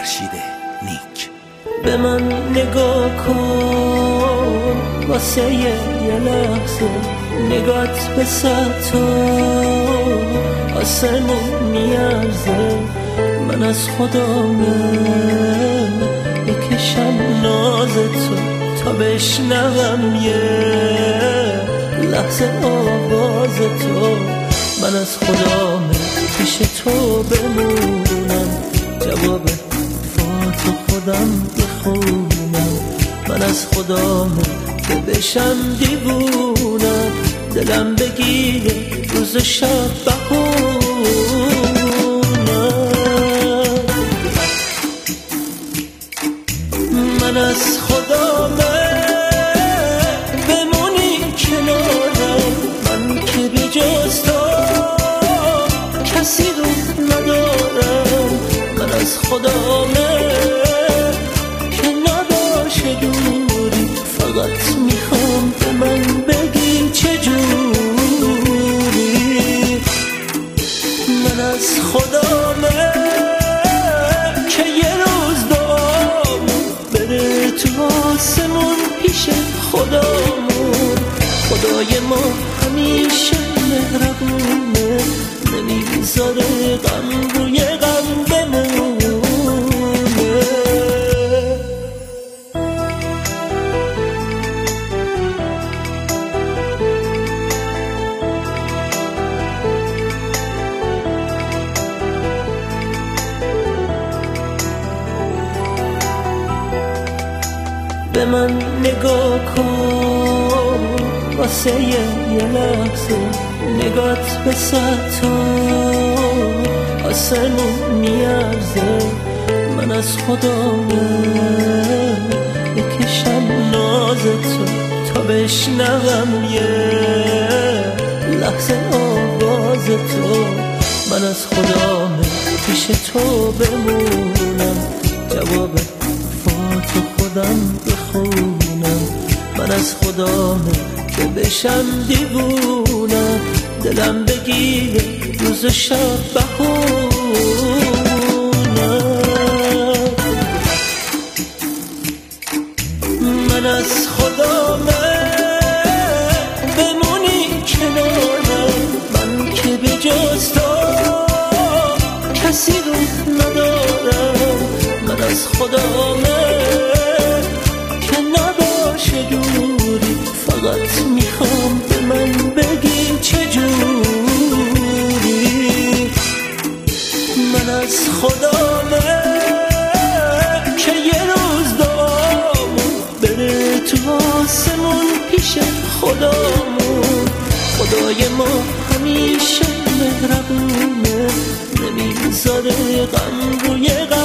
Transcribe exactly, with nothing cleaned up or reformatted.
خورشید نیک. به من نگاه کن واسه یه لحظه، نگات به سطح آسمون میارزه. من از خدامه بکشم ناز تو تا بشنوم یه لحظه آواز تو. من از خدامه پیش تو بمونم، جواب فاتو خودم بخونم. من از خدامه که بشم دیوونم، دلم بگیره روز و شب بخونم. من از خدامه بمونی کنارم، من که به جز تو کسی رو ندارم. من از خدامه که نباشه دوری، فقط میخوام به من بگی چجوری. من از خدامه که یه روز دعامون بره تو آسمون پیش خدامون. خدای ما همیشه مهربونه، نمیذاره غم روی غم بمونه. به من نگاه کن واسه یه لحظه، نگات به سطح آسمون میارزه. من از خدامه بکشم ناز تو تا بشنوم یه لحظه آواز تو. من از خدامه پیش تو بمونم، جواب فاتو خودم بخونم. من از خدامه که بشم دیوونم، دلم بگیره روز و شب بخونم. من از خدامه بمونی کنارم، من که به جز تو کسی رو ندارم. من از خدامه که نباشه دوری، فقط میخوام به من بگی چجوری. من از خدامه که یه روز دعامون بره تو آسمون پیش خدامون. خدای ما همیشه مهربونه، نمیذاره غم روی غم